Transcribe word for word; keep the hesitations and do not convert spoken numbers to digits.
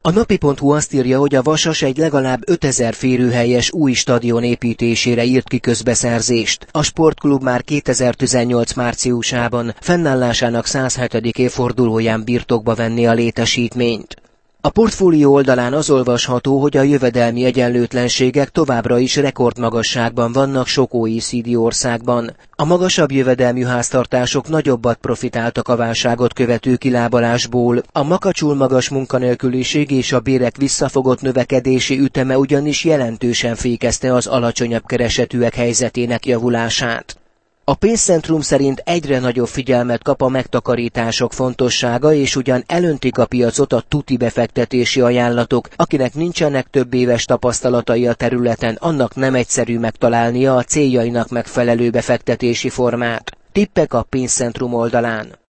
A napi pont hu azt írja, hogy a Vasas egy legalább ötezer férőhelyes új stadion építésére írt ki közbeszerzést. A sportklub már kétezer-tizennyolc márciusában fennállásának százhetedik évfordulóján birtokba venni a létesítményt. A portfólió oldalán az olvasható, hogy a jövedelmi egyenlőtlenségek továbbra is rekordmagasságban vannak sok o e cé dé országban. A magasabb jövedelmű háztartások nagyobbat profitáltak a válságot követő kilábalásból, a makacsul magas munkanélküliség és a bérek visszafogott növekedési üteme ugyanis jelentősen fékezte az alacsonyabb keresetűek helyzetének javulását. A pénzcentrum szerint egyre nagyobb figyelmet kap a megtakarítások fontossága, és ugyan elöntik a piacot a tuti befektetési ajánlatok, akinek nincsenek több éves tapasztalatai a területen, annak nem egyszerű megtalálnia a céljainak megfelelő befektetési formát. Tippek a pénzcentrum oldalán.